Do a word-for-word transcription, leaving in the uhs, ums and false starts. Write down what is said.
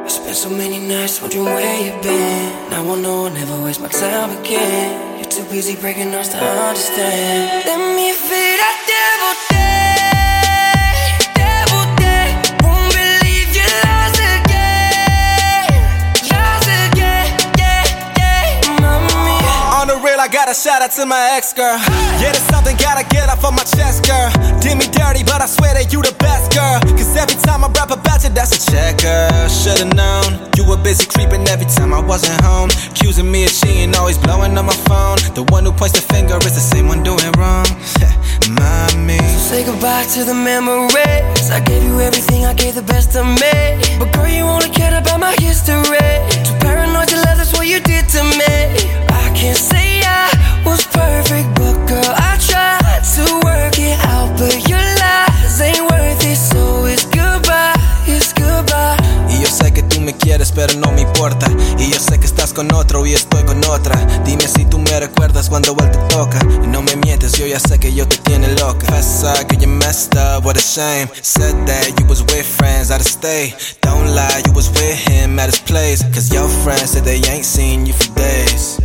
Spent so many nights wondering where you've been. Now I know I'll never waste my time again. You're too busy breaking us to understand. Let me feel that devil day, devil day. Won't believe you lost again, lost again, yeah, yeah, mommy. On the real, I got a shout out to my ex girl. Yeah, there's something gotta get off of my chest, girl. Did me dirty, but I swear that you the best, girl. Cause every time I rap about you, that's a check, girl. Should've known you were busy creeping every time I wasn't home, accusing me of cheating, always blowing up my phone. The one who points the finger is the same one doing wrong. Mommy, so say goodbye to the memories. I gave you everything, I gave the best of me. But girl, you only cared about my history. Too paranoid to love, that's what you did to me. I can't say I was perfect, but girl, I tried to work it out. But your lies ain't worth it, so it's goodbye, it's goodbye. Y yo sé que tú me quieres, pero no me importa. Y yo sé que estás con otro y estoy con otra. Dime si tú me recuerdas cuando él te toca. Y no me mientes, yo ya sé que yo te tiene loca. Confess que you messed up, what a shame. Said that you was with friends out of state. Don't lie, you was with him at his place. Cause your friends said they ain't seen you for days.